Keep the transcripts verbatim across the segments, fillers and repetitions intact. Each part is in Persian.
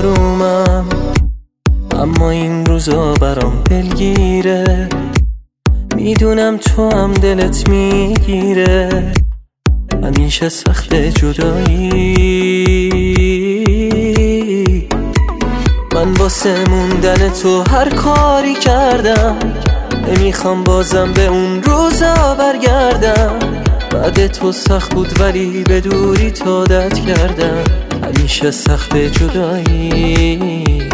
آرومم، اما این روزا برام دلگیره. میدونم تو هم دلت میگیره، همیشه سخت جدایی. من واسه موندن تو هر کاری کردم، نمیخوام بازم به اون روزا برگردم. بعد تو سخت بود ولی به دوری تو عادت کردم، همیشه سخت جدایی.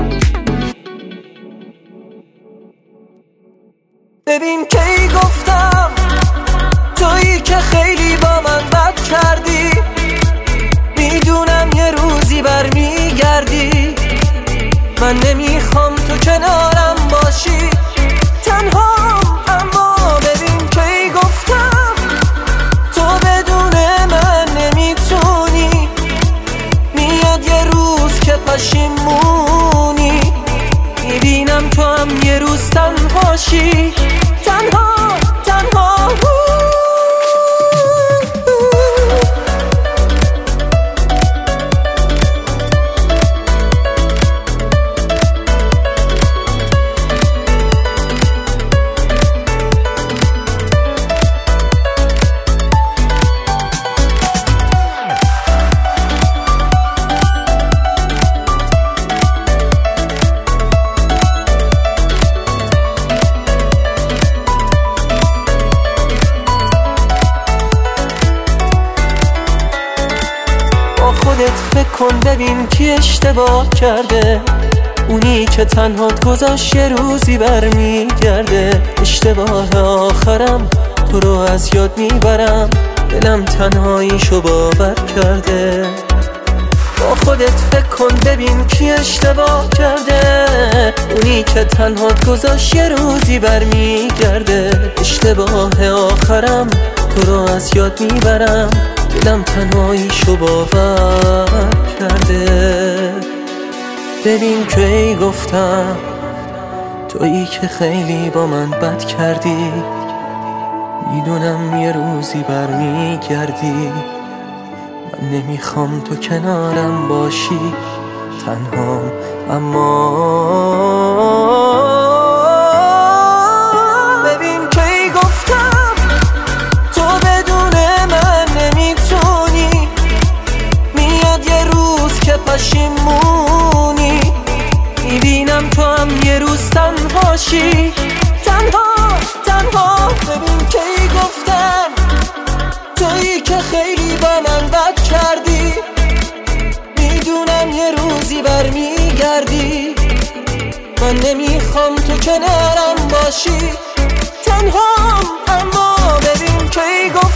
ببین کی گفتم تویی که خیلی با من بد کردی. میدونم یه روزی برمیگردی، من نمیخوام تو کنارم باشی تنها. اما ببین کی گفتم تو بدون من نمیتونی. میاد یه روز که پشیمونی، میبینم تو هم یه روز تنهاشی تنها تنها. خودت فکر کن ببین کی اشتباه کرده، اونی که تنهات گذاشت یه روزی برمیگرده. اشتباه آخرم تو رو از یاد میبرم، دلم تنهاییشو باور کرده. با خودت فکر کن ببین کی اشتباه کرده، اونی که تنهات گذاشت یه روزی برمیگرده. اشتباه آخرم تو رو از یاد میبرم، دلم تنهاییشو باور کرده. ببین کی گفتم تویی که خیلی با من بد کردی. میدونم یه روزی برمیگردی، من نمیخوام تو کنارم باشی تنهام. اما ببین کی گفتم تو بدون من نمیتونی. میاد یه روز که پشیمونی، میبینم تو هم یه روز تنهاشی تنها تنها. ببین کی گفتم تویی که خیلی با من بد کردی. میدونم یه روزی برمیگردی، من نمیخوام تو کنارم باشی تنها. اما ببین کی گفتم